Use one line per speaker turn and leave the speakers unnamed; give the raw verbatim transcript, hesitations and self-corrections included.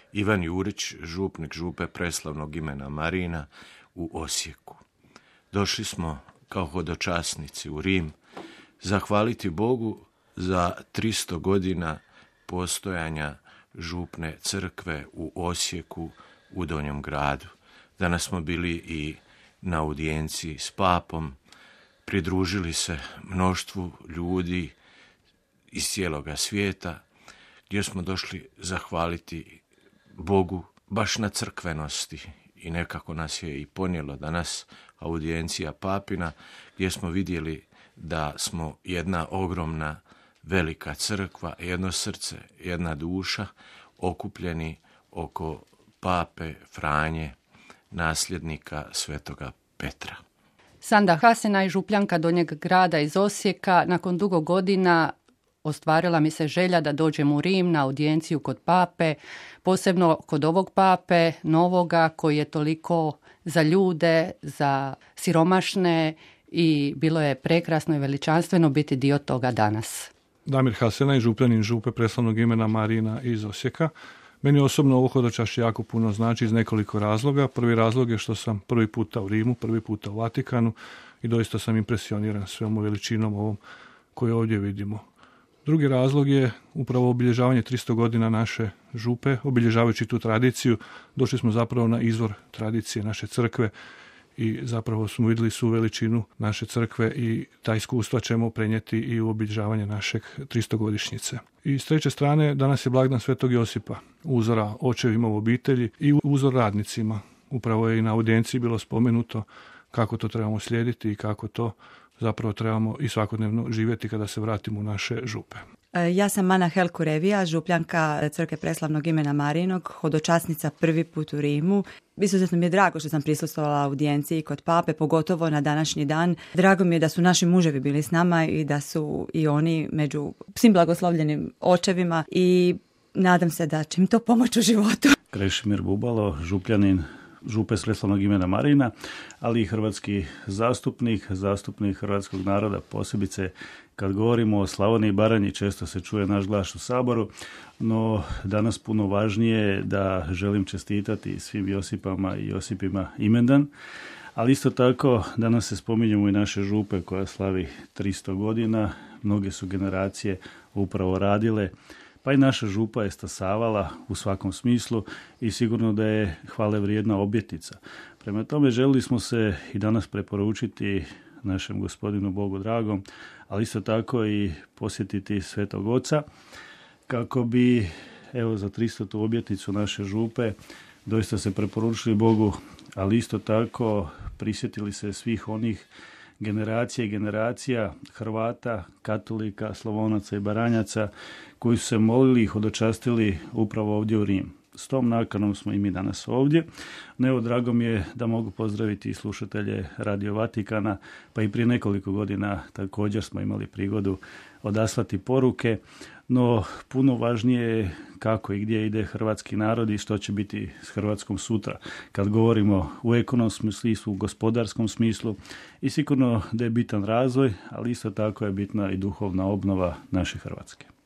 Ivan Jurić, župnik župe preslavnog imena Marina u Osijeku. Došli smo kao hodočasnici u Rim zahvaliti Bogu za tristo godina postojanja župne crkve u Osijeku u Donjem gradu. Danas smo bili i na audijenciji s papom, pridružili se mnoštvu ljudi iz cijeloga svijeta, gdje smo došli zahvaliti Bogu baš na crkvenosti i nekako nas je i ponijelo danas audijencija papina, gdje smo vidjeli da smo jedna ogromna velika crkva, jedno srce, jedna duša, okupljeni oko pape Franje, nasljednika svetoga Petra.
Sanda Hasena i župljanka Donjeg grada iz Osijeka, nakon dugo godina ostvarila mi se želja da dođem u Rim na audijenciju kod pape, posebno kod ovog pape, novoga, koji je toliko za ljude, za siromašne i bilo je prekrasno i veličanstveno biti dio toga danas.
Damir Hasena i župljanin župe preslavnog imena Marina iz Osijeka. Meni osobno ovo hodočašće jako puno znači iz nekoliko razloga. Prvi razlog je što sam prvi puta u Rimu, prvi puta u Vatikanu i doista sam impresioniran svojom veličinom ovom koju ovdje vidimo. Drugi razlog je upravo obilježavanje tristo godina naše župe. Obilježavajući tu tradiciju došli smo zapravo na izvor tradicije naše crkve i zapravo smo vidjeli svu veličinu naše crkve i ta iskustva ćemo prenijeti i u obilježavanje našeg tristogodišnjice. I s treće strane, danas je blagdan Svetog Josipa, uzora očevima u obitelji i uzor radnicima. Upravo je i na audijenciji bilo spomenuto kako to trebamo slijediti i kako to zapravo trebamo i svakodnevno živjeti kada se vratimo u naše župe.
Ja sam Mana Helkurevija, župljanka Crkve preslavnog imena Marinog, hodočasnica prvi put u Rimu. Izuzetno mi je drago što sam prisustvovala audijenciji kod pape, pogotovo na današnji dan. Drago mi je da su naši muževi bili s nama i da su i oni među svim blagoslovljenim očevima i nadam se da će mi to pomoći u životu.
Krešimir Bubalo, župljanin župe preslavnog imena Marina, ali i hrvatski zastupnik, zastupnik hrvatskog naroda, posebice kad govorimo o Slavoniji i Baranji, često se čuje naš glas u Saboru, no danas puno važnije je da želim čestitati svim Josipama i Josipima imendan, ali isto tako danas se spominjemo i naše župe koja slavi tristo godina, mnoge su generacije upravo radile, pa i naša župa je stasavala u svakom smislu i sigurno da je hvale vrijedna obljetnica. Prema tome želili smo se i danas preporučiti našem gospodinu Bogu dragom, ali isto tako i posjetiti Svetog Oca kako bi evo za tristotu obljetnicu naše župe doista se preporučili Bogu, ali isto tako prisjetili se svih onih generacija i generacija Hrvata, katolika, Slavonaca i Baranjaca koji su se molili i hodočastili upravo ovdje u Rim. S tom nakanom smo i mi danas ovdje. No evo, drago mi je da mogu pozdraviti i slušatelje Radio Vatikana, pa i prije nekoliko godina također smo imali prigodu odaslati poruke, no puno važnije je kako i gdje ide hrvatski narod i što će biti s Hrvatskom sutra. Kad govorimo u ekonomskom smislu, u gospodarskom smislu i sigurno da je bitan razvoj, ali isto tako je bitna i duhovna obnova naše Hrvatske.